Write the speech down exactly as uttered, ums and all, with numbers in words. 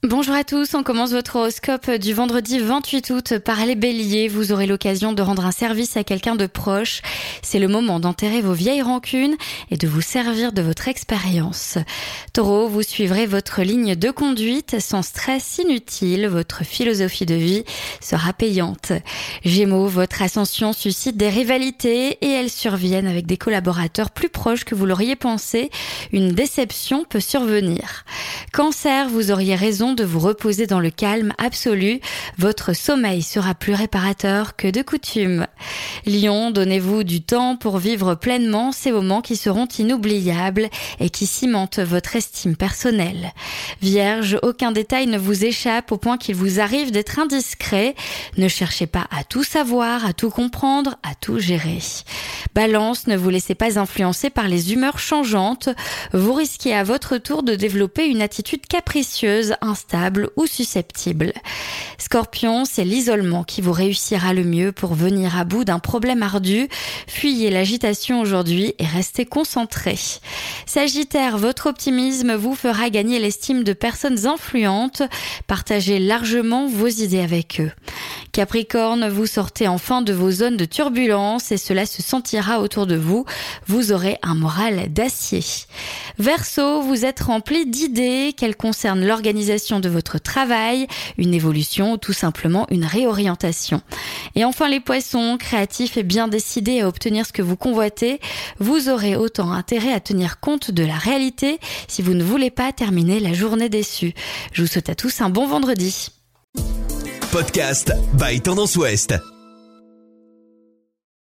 Bonjour à tous, on commence votre horoscope du vendredi vingt-huit août par les béliers. Vous aurez l'occasion de rendre un service à quelqu'un de proche. C'est le moment d'enterrer vos vieilles rancunes et de vous servir de votre expérience. Taureau, vous suivrez votre ligne de conduite sans stress inutile. Votre philosophie de vie sera payante. Gémeaux, votre ascension suscite des rivalités et elles surviennent avec des collaborateurs plus proches que vous l'auriez pensé. Une déception peut survenir. Cancer, vous auriez raison de vous reposer dans le calme absolu. Votre sommeil sera plus réparateur que de coutume. Lion, donnez-vous du temps pour vivre pleinement ces moments qui seront inoubliables et qui cimentent votre estime personnelle. Vierge, aucun détail ne vous échappe au point qu'il vous arrive d'être indiscret. Ne cherchez pas à tout savoir, à tout comprendre, à tout gérer. Balance, ne vous laissez pas influencer par les humeurs changeantes. Vous risquez à votre tour de développer une attitude capricieuse, instable ou susceptible. Scorpion, c'est l'isolement qui vous réussira le mieux pour venir à bout d'un problème ardu. Fuyez l'agitation aujourd'hui et restez concentré. Sagittaire, votre optimisme vous fera gagner l'estime de personnes influentes. Partagez largement vos idées avec eux. Capricorne, vous sortez enfin de vos zones de turbulence et cela se sentira autour de vous. Vous aurez un moral d'acier. Verseau, vous êtes rempli d'idées qu'elles concernent l'organisation de votre travail, une évolution ou tout simplement une réorientation. Et enfin les poissons, créatifs et bien décidés à obtenir ce que vous convoitez, vous aurez autant intérêt à tenir compte de la réalité si vous ne voulez pas terminer la journée déçue. Je vous souhaite à tous un bon vendredi. Podcast by Tendance Ouest.